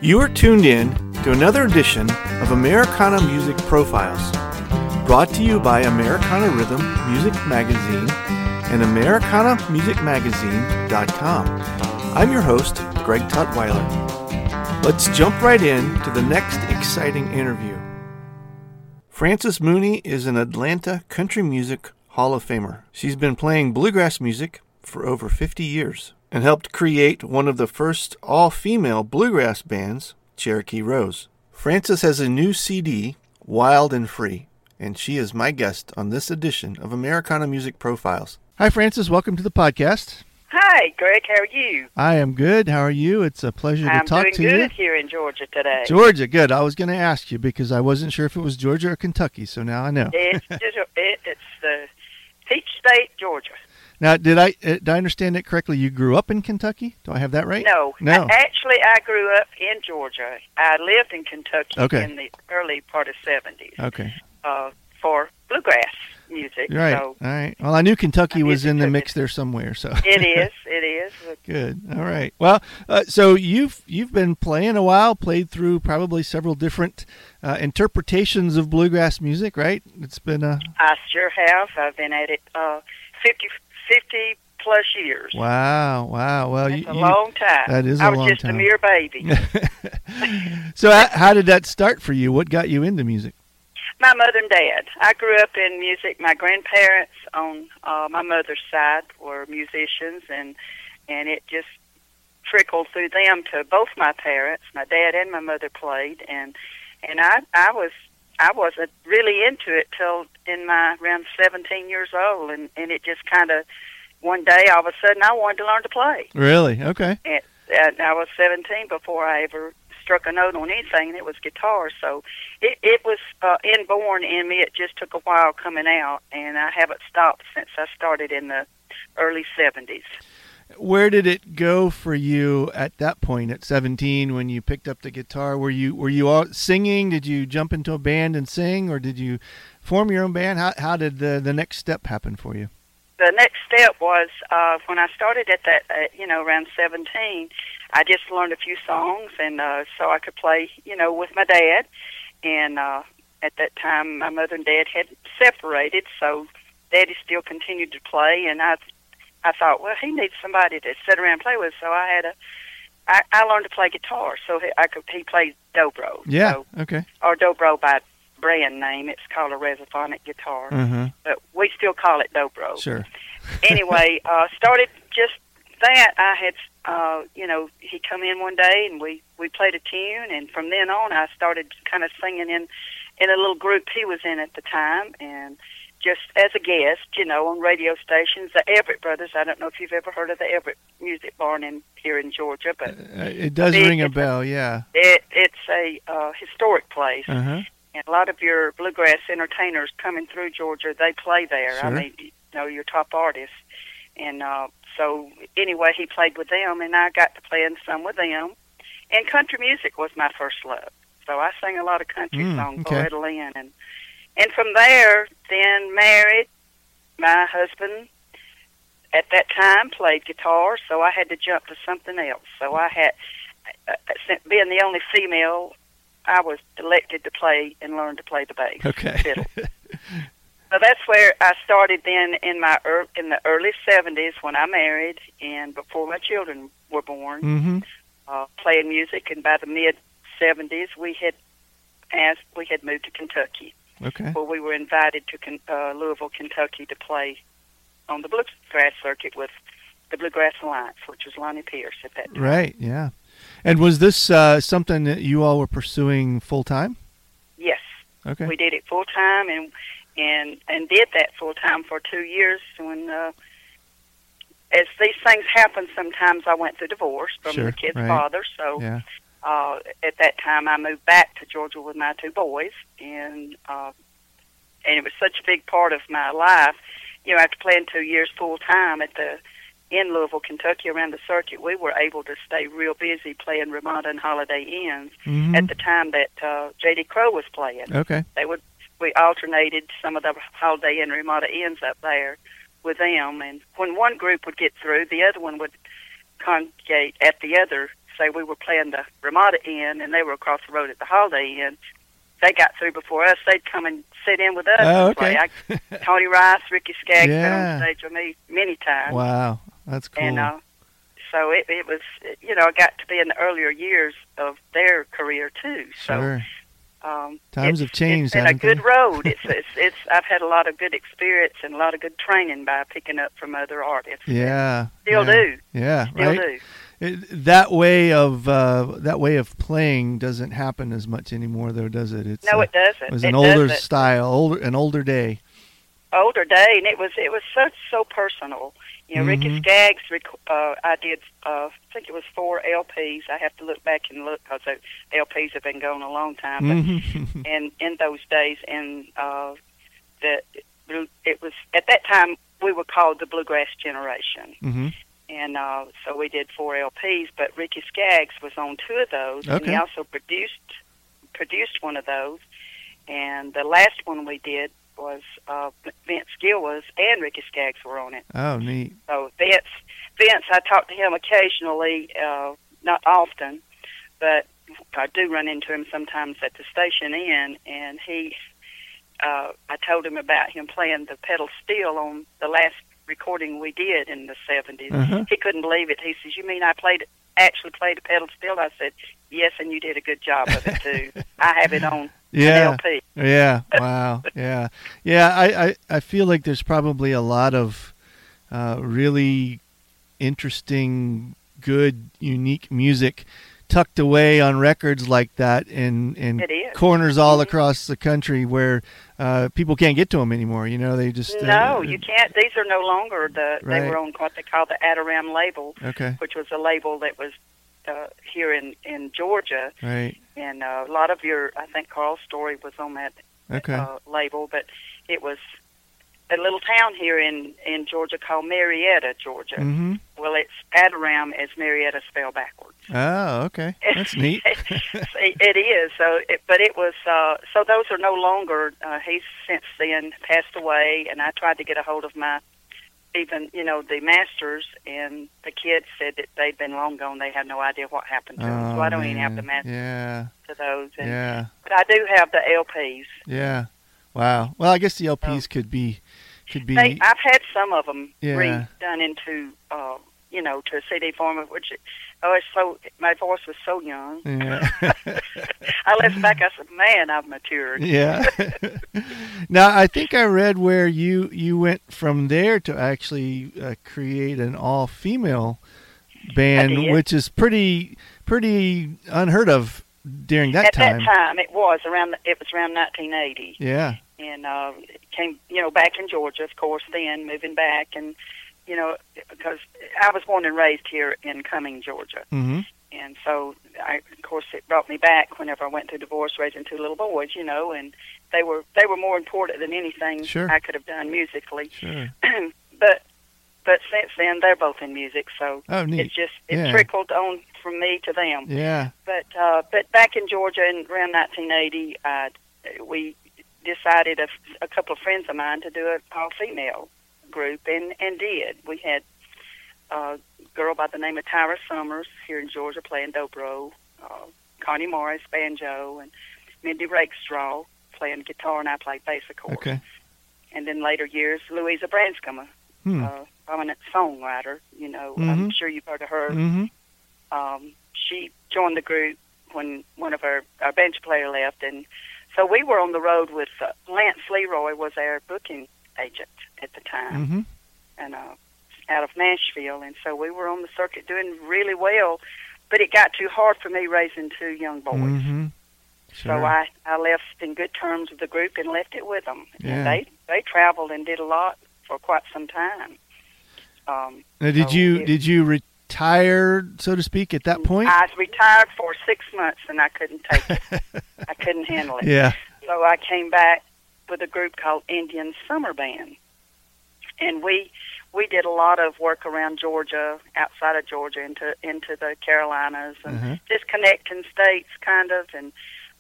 You are tuned in to another edition of Americana Music Profiles, brought to you by Americana Rhythm Music Magazine and AmericanaMusicMagazine.com. I'm your host, Greg Tutwiler. Let's jump right in to the next exciting interview. Frances Mooney is an Atlanta Country Music Hall of Famer. She's been playing bluegrass music for over 50 years and helped create one of the first all-female bluegrass bands, Cherokee Rose. Frances has a new CD, Wild and Free, and she is my guest on this edition of Americana Music Profiles. Hi, Frances. Welcome to the podcast. Hi, Greg. How are you? I am good. How are you? It's a pleasure to talk to you. I'm doing good here in Georgia today. Georgia, good. I was going to ask you because I wasn't sure if it was Georgia or Kentucky, so now I know. It's the Peach State, Georgia. Now, did I understand it correctly? You grew up in Kentucky? Do I have that right? No. Actually, I grew up in Georgia. I lived in Kentucky in the early part of 70s. Okay. For bluegrass music. Right. So, all right. Well, I knew Kentucky was in the mix there somewhere. So It is. Good. All right. Well, so you've been playing a while, played through probably several different interpretations of bluegrass music, right? It's been I sure have. I've been at it 50 plus years. Wow. Well, that's a long time. That is a long time. I was just a mere baby. So how did that start for you? What got you into music? My mother and dad. I grew up in music. My grandparents on my mother's side were musicians, and it just trickled through them to both my parents. My dad and my mother played, and I wasn't really into it till around 17 years old, and it just kind of one day all of a sudden I wanted to learn to play. Really? Okay. And I was 17 before I ever struck a note on anything, and it was guitar. So it was inborn in me. It just took a while coming out, and I haven't stopped since I started in the early 70s. Where did it go for you at that point, at 17, when you picked up the guitar? Were you all singing? Did you jump into a band and sing, or did you form your own band? How did the next step happen for you? The next step was when I started at that, around 17. I just learned a few songs, and so I could play, with my dad. And at that time, my mother and dad had separated, so Daddy still continued to play, and I thought, well, he needs somebody to sit around and play with, so I learned to play guitar, so he plays dobro. Yeah, so, okay. Or dobro by brand name. It's called a Resophonic guitar, but we still call it dobro. Sure. Anyway, started just that. I had, he come in one day, and we played a tune, and from then on, I started kind of singing in a little group he was in at the time, and just as a guest, on radio stations, the Everett Brothers. I don't know if you've ever heard of the Everett Music Barn here in Georgia, but it does ring a bell. Yeah, it's a historic place, and a lot of your bluegrass entertainers coming through Georgia, they play there. Sure. I mean, your top artists, and so anyway, he played with them, and I got to play in some with them. And country music was my first love, so I sang a lot of country songs, Loretta Lynn, and from there, then married. My husband, at that time, played guitar, so I had to jump to something else. So I had, being the only female, I was elected to play and learn to play the bass. Okay. Fiddle. So that's where I started then in the early 70s when I married and before my children were born, playing music. And by the mid-70s, we had moved to Kentucky. Okay. Well, we were invited to Louisville, Kentucky to play on the bluegrass circuit with the Bluegrass Alliance, which was Lonnie Pierce at that time. Right, yeah. And was this something that you all were pursuing full-time? Yes. Okay. We did it full-time and did that full-time for 2 years. When, as these things happen, sometimes I went through divorce from the kid's father, so... Yeah. At that time, I moved back to Georgia with my two boys, and it was such a big part of my life. After playing 2 years full time in Louisville, Kentucky, around the circuit, we were able to stay real busy playing Ramada and Holiday Inns at the time that J.D. Crowe was playing. Okay, we alternated some of the Holiday Inn Ramada Inns up there with them, and when one group would get through, the other one would congregate at the other say we were playing the Ramada Inn, and they were across the road at the Holiday Inn. They got through before us. They'd come and sit in with us and play. Tony Rice, Ricky Skaggs been on stage with me many times. Wow, that's cool. And so it was, I got to be in the earlier years of their career too. Sure. So times have changed. It's been a good road. It's I've had a lot of good experience and a lot of good training by picking up from other artists. Yeah. Still do. Yeah. Still right. do. That way of playing doesn't happen as much anymore, though, does it? No, it doesn't. It was an older style, an older day. Older day, and it was so personal. Ricky Skaggs. I did. I think it was 4 LPs. I have to look back and look because the LPs have been going a long time. But and in those days, and it was at that time we were called the Bluegrass Generation. Mm-hmm. And so we did 4 LPs, but Ricky Skaggs was on 2 of those, and he also produced one of those. And the last one we did was Vince Gill and Ricky Skaggs were on it. Oh, neat. So Vince, I talk to him occasionally, not often, but I do run into him sometimes at the station inn, and I told him about him playing the pedal steel on the last recording we did in the 70s. Uh-huh. He couldn't believe it. He says, "You mean I actually played the pedal steel?" I said, "Yes, and you did a good job of it too." I have it on an LP. Yeah. Wow. Yeah. I feel like there's probably a lot of really interesting, good, unique music tucked away on records like that in corners all across the country where people can't get to them anymore. They just you can't. These are no longer they were on what they call the Adoram label, which was a label that was here in Georgia, right? And a lot of I think Carl Story was on that label, but it was a little town here in Georgia called Marietta, Georgia. Mm-hmm. Well, it's Adoram as Marietta spelled backwards. Oh, okay, that's neat. It is. But it was. So those are no longer. He's since then passed away, and I tried to get a hold of the masters, and the kids said that they'd been long gone. They had no idea what happened to them. So I don't even have the masters to those. But I do have the LPs. Yeah. Wow. Well, I guess the LPs could be. I've had some of them redone into, to a CD format, which, my voice was so young. Yeah. I listened back, I said, man, I've matured. Yeah. Now, I think I read where you went from there to actually create an all-female band, which is pretty unheard of during that time. At that time, it was around 1980. Yeah. And came, back in Georgia, of course, then moving back. And, because I was born and raised here in Cumming, Georgia. Mm-hmm. And so, of course, it brought me back whenever I went through divorce, raising 2 little boys, and they were more important than anything I could have done musically. Sure. But since then, they're both in music, so it trickled on from me to them. Yeah. But back in Georgia around 1980, we decided a couple of friends of mine to do an all-female group, and did. We had a girl by the name of Tyra Summers here in Georgia playing dobro, Connie Morris banjo, and Mindy Rakestraw playing guitar, and I played bass, of course. Okay. And then later years, Louisa Branscombe, prominent songwriter. I'm sure you've heard of her. Mm-hmm. She joined the group when one of our banjo player left, and so we were on the road with Lance Leroy was our booking agent at the time, mm-hmm. and out of Nashville, and so we were on the circuit doing really well, but it got too hard for me raising 2 young boys. Mm-hmm. Sure. So I left in good terms with the group and left it with them. Yeah. And they traveled and did a lot for quite some time. Now, did you retire, so to speak, at that point? I retired for 6 months, and I couldn't take it. I couldn't handle it. Yeah. So I came back with a group called Indian Summer Band, and we did a lot of work around Georgia, outside of Georgia, into the Carolinas, and just connecting states, kind of, and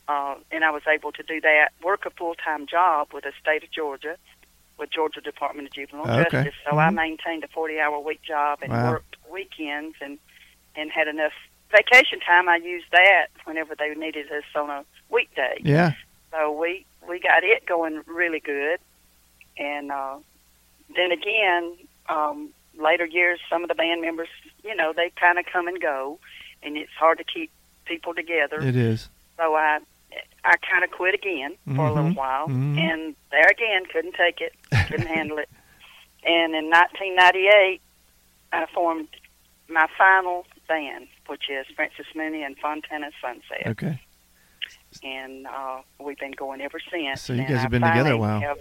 I was able to do that, work a full-time job with the state of Georgia, with Georgia Department of Juvenile Justice. So I maintained a 40-hour week job and worked weekends and had enough vacation time, I used that whenever they needed us on a weekday. Yeah. So we got it going really good. And then again, later years, some of the band members, they kind of come and go, and it's hard to keep people together. It is. So I kind of quit again for a little while, and there again, couldn't take it, couldn't handle it. And in 1998, I formed my final band, which is Frances Mooney and Fontana Sunset. Okay. And we've been going ever since. So you guys have been together a while.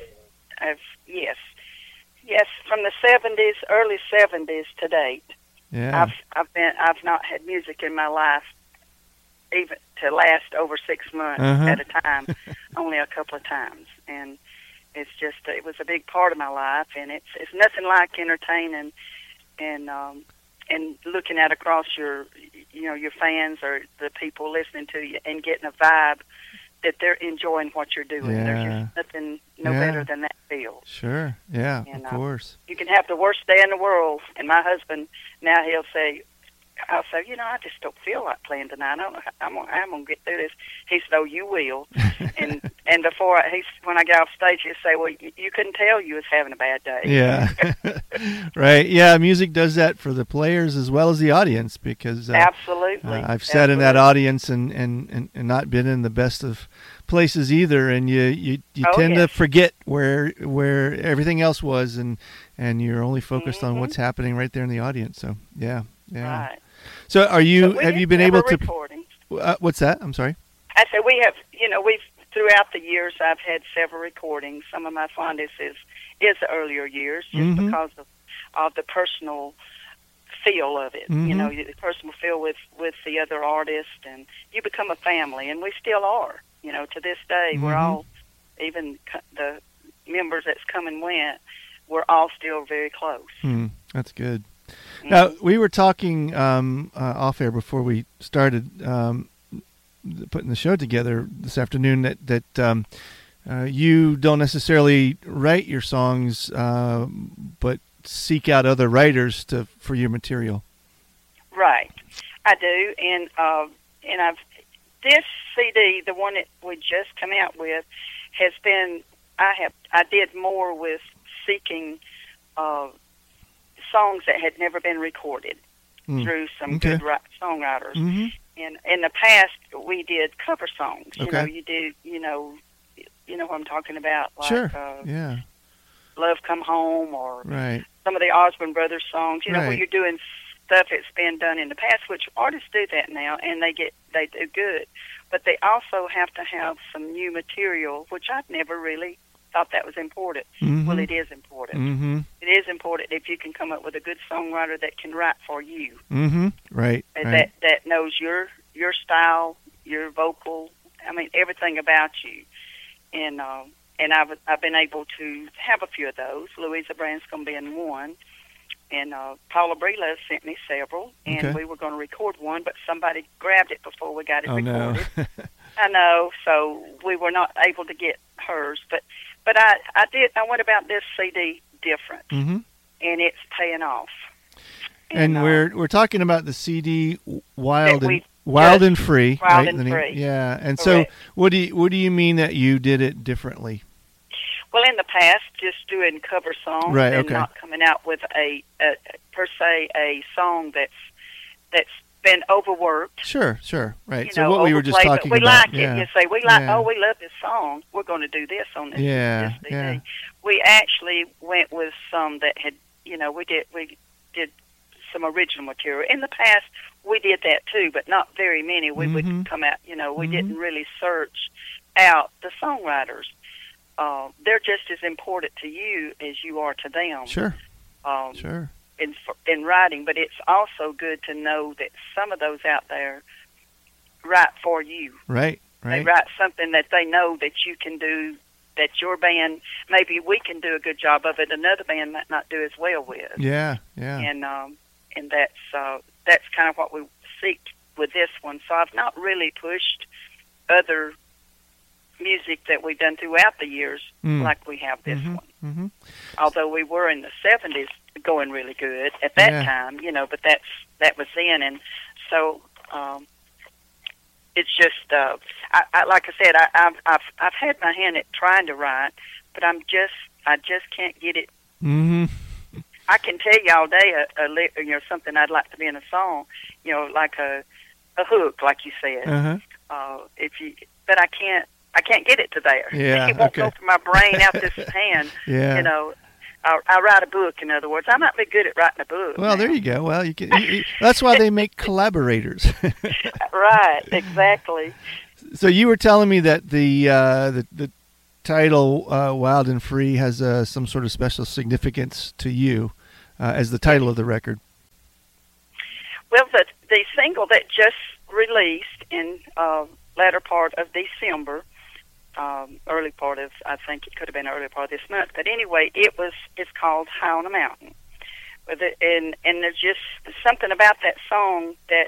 Yes, from the 70s, early 70s to date. Yeah. I've not had music in my life even to last over 6 months at a time, only a couple of times. And it's just, it was a big part of my life, and it's nothing like entertaining and looking out across your fans or the people listening to you and getting a vibe that they're enjoying what you're doing. Yeah. There's just nothing better than that feel. Sure, yeah, and, of course. You can have the worst day in the world, and my husband, now I'll say, I just don't feel like playing tonight. I'm gonna get through this. He said, "Oh, you will." and before when I get off stage, he'll say, "Well, you couldn't tell you was having a bad day." Yeah, right. Yeah, music does that for the players as well as the audience, because absolutely, I've sat in that audience and not been in the best of places either, and you tend to forget where everything else was, and you're only focused on what's happening right there in the audience. So yeah. Right. So have you been able to recordings. What's that? I'm sorry. I said we have, we've throughout the years I've had several recordings. Some of my fondest is the earlier years, just because of the personal feel of it. The personal feel with the other artists, and you become a family, and we still are. To this day, we're all, even the members that's come and went, we're all still very close. That's good. Now, we were talking off air before we started putting the show together this afternoon that you don't necessarily write your songs, but seek out other writers for your material. Right, I do, and I've this CD, the one that we just come out with, has been I did more with seeking songs that had never been recorded through some good songwriters. And in the past, we did cover songs. Okay. You know what I'm talking about, like sure. Love Come Home, or right. some of the Osborne Brothers songs. Where you're doing stuff that's been done in the past, which artists do that now, and they do good. But they also have to have some new material, which I've never really thought that was important. Well, it is important. It is important if you can come up with a good songwriter that can write for you. Right. That knows your style, your vocal, everything about you. And I've been able to have a few of those. Louisa Branscombe being one, and Paula Brila sent me several, and we were going to record one, but somebody grabbed it before we got it recorded. No. I know, so we were not able to get hers, but I did. I went about this CD different, and it's paying off. And we're talking about the CD Wild and Free, Wild right? and Free. Yeah. And correct. So, what do you mean that you did it differently? Well, in the past, just doing cover songs, right? And not coming out with a per se a song that's been overworked. Sure, right. So what we were just talking about. We like it. You say, we love this song. We're going to do this on this. Yeah, this CD. We actually went with some that had, we did some original material. In the past, we did that too, but not very many. We would come out, we didn't really search out the songwriters. They're just as important to you as you are to them. Sure. In writing, but it's also good to know that some of those out there write for you. Right. They write something that they know that you can do, that your band, maybe we can do a good job of it, another band might not do as well with. Yeah. And that's kind of what we seek with this one. So I've not really pushed other music that we've done throughout the years like we have this one. Although we were in the 70s going really good at that time, but that was then. And so it's just, I like I said, I've had my hand at trying to write, but I just can't get it. Mm-hmm. I can tell you all day, something I'd like to be in a song, like a hook, like you said. Uh-huh. But I can't get it to there. Yeah, it won't go from my brain out this hand. Yeah. I write a book. In other words, I might be good at writing a book. Well, there you go. Well, that's why they make collaborators. Right. Exactly. So you were telling me that the title "Wild and Free" has some sort of special significance to you as the title of the record. Well, the single that just released in latter part of December, early part of, I think it could have been early part of this month, but anyway, it's called High on a Mountain. And there's just something about that song that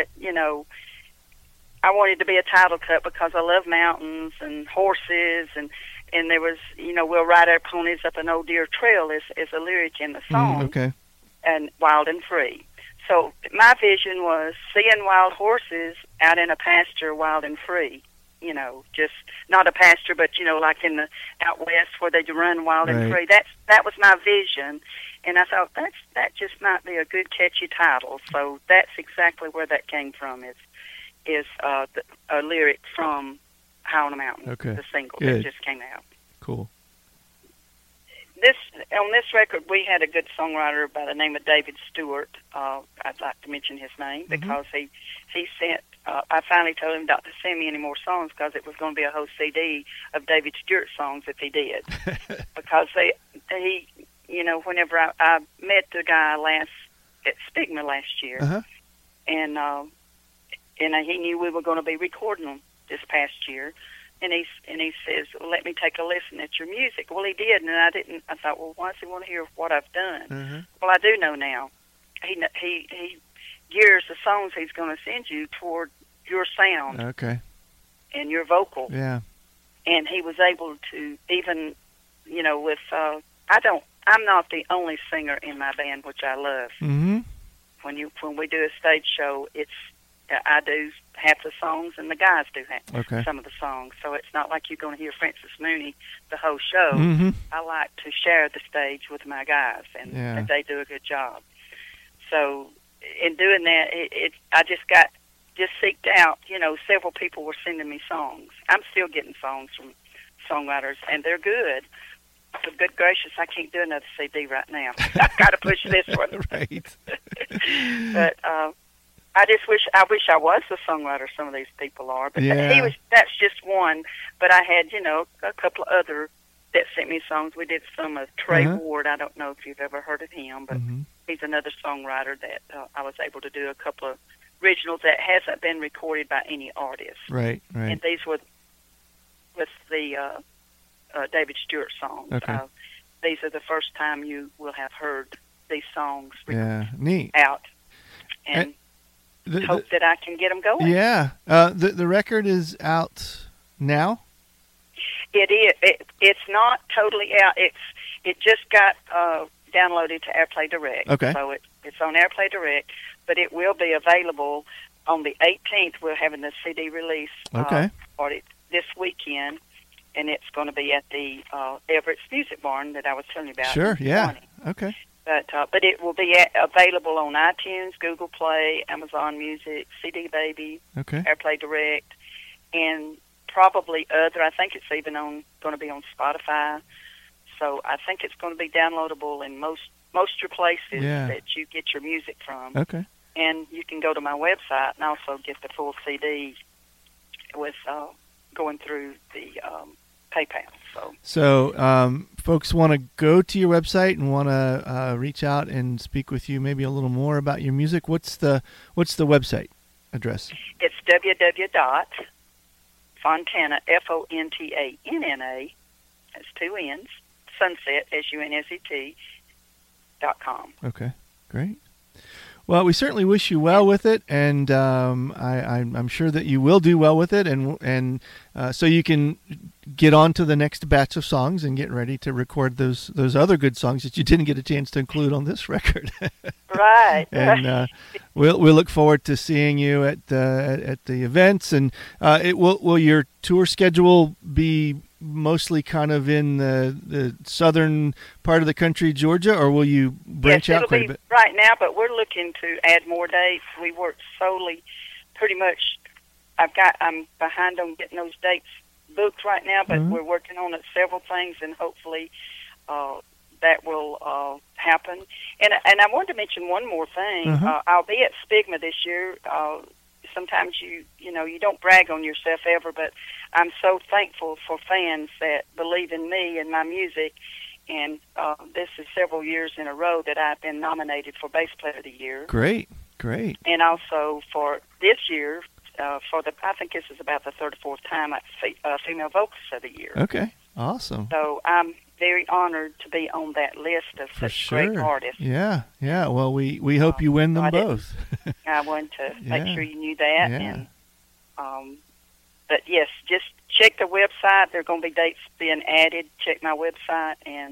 I wanted to be a title cut because I love mountains and horses, and there was, we'll ride our ponies up an old deer trail is a lyric in the song. Okay. And wild and free. So my vision was seeing wild horses out in a pasture, wild and free. Just not a pasture, but like in the out west where they run wild and free. That was my vision, and I thought that just might be a good catchy title. So that's exactly where that came from. Is a lyric from High on a Mountain, the single that just came out. Cool. On this record, we had a good songwriter by the name of David Stewart. I'd like to mention his name because he sent. I finally told him not to send me any more songs because it was going to be a whole CD of David Stewart songs if he did. Because he, whenever I met the guy at Stigma last year, and he knew we were going to be recording them this past year. And he says, well, let me take a listen at your music. Well, he did, and I didn't. I thought, well, why does he want to hear what I've done? Well, I do know now. He gears the songs he's going to send you toward your sound, and your vocal. Yeah. And he was able to even, with I'm not the only singer in my band, which I love. Mm-hmm. When we do a stage show, I do half the songs, and the guys do some of the songs. So it's not like you're going to hear Francis Mooney the whole show. Mm-hmm. I like to share the stage with my guys, and they do a good job. So in doing that, I just seeked out. Several people were sending me songs. I'm still getting songs from songwriters, and they're good. But good gracious, I can't do another CD right now. I've got to push this one. Right. But I wish I was the songwriter some of these people are, but that's just one. But I had, a couple of other that sent me songs. We did some of Trey Ward. I don't know if you've ever heard of him, but he's another songwriter that I was able to do a couple of originals that hasn't been recorded by any artist. Right. And these were with the David Stewart songs. Okay. These are the first time you will have heard these songs neat. out. And hope that I can get them going. Yeah. The record is out now? It is. It's not totally out. It just got downloaded to Airplay Direct. Okay. So it's on Airplay Direct, but it will be available on the 18th. We're having the CD release party this weekend, and it's going to be at the Everett's Music Barn that I was telling you about. Sure, yeah. Okay. But it will be available on iTunes, Google Play, Amazon Music, CD Baby, Airplay Direct, and probably other. I think it's even going to be on Spotify. So I think it's going to be downloadable in most your places that you get your music from. Okay. And you can go to my website and also get the full CD with going through the PayPal. So folks want to go to your website and want to reach out and speak with you maybe a little more about your music. What's the website address? It's www.fontana, FONTANNA, that's two N's, Sunset, SUNSET.com. Okay, great. Well, we certainly wish you well with it, and I'm sure that you will do well with it, and so you can get on to the next batch of songs and get ready to record those other good songs that you didn't get a chance to include on this record. Right. And we'll look forward to seeing you at the events. And will your tour schedule be mostly kind of in the southern part of the country, Georgia, or will you branch out quite a bit? Right now, but we're looking to add more dates. We work solely, pretty much. I'm behind on getting those dates booked right now, but we're working on several things, and hopefully that will happen. And I wanted to mention one more thing. I'll be at Spigma this year. Sometimes you don't brag on yourself ever, but I'm so thankful for fans that believe in me and my music. And this is several years in a row that I've been nominated for Bass Player of the Year. Great. And also for this year, I think this is about the third or fourth time at Female Vocalist of the Year. Okay, awesome. So I'm very honored to be on that list of such great artists. Yeah. Well, we hope you win them both. I wanted to make sure you knew that. Yeah. And, but yes, just check the website. There are going to be dates being added. Check my website, and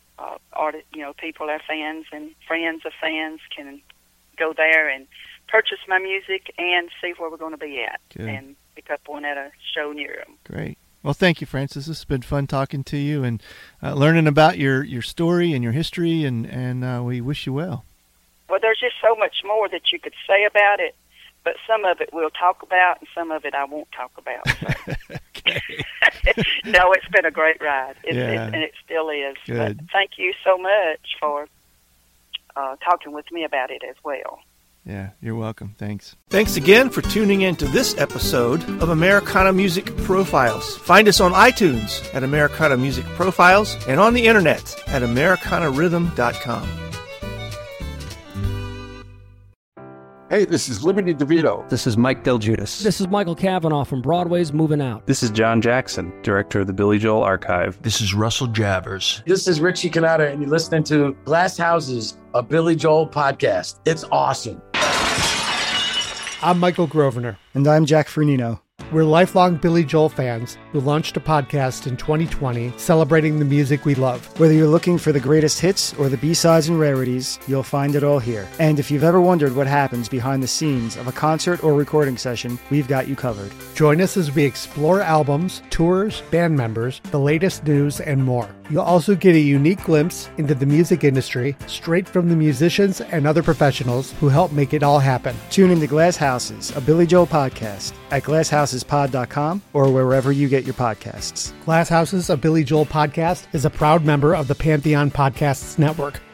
people, our fans and friends of fans, can go there and purchase my music and see where we're going to be at. Good. And pick up one at a show near them. Great. Well, thank you, Frances. This has been fun talking to you and learning about your story and your history, and we wish you well. Well, there's just so much more that you could say about it, but some of it we'll talk about, and some of it I won't talk about. So. Okay. No, it's been a great ride, and it still is. Good. But thank you so much for talking with me about it as well. Yeah, you're welcome. Thanks. Thanks again for tuning in to this episode of Americana Music Profiles. Find us on iTunes at Americana Music Profiles and on the internet at AmericanaRhythm.com. Hey, this is Liberty DeVito. This is Mike Del Giudice. This is Michael Cavanaugh from Broadway's Moving Out. This is John Jackson, director of the Billy Joel Archive. This is Russell Javers. This is Richie Cannata, and you're listening to Glass Houses, a Billy Joel podcast. It's awesome. I'm Michael Grosvenor. And I'm Jack Fernino. We're lifelong Billy Joel fans who launched a podcast in 2020 celebrating the music we love. Whether you're looking for the greatest hits or the B-sides and rarities, you'll find it all here. And if you've ever wondered what happens behind the scenes of a concert or recording session, we've got you covered. Join us as we explore albums, tours, band members, the latest news, and more. You'll also get a unique glimpse into the music industry straight from the musicians and other professionals who help make it all happen. Tune into Glass Houses, a Billy Joel podcast at GlassHousesPod.com or wherever you get your podcasts. Glass Houses, a Billy Joel podcast is a proud member of the Pantheon Podcasts Network.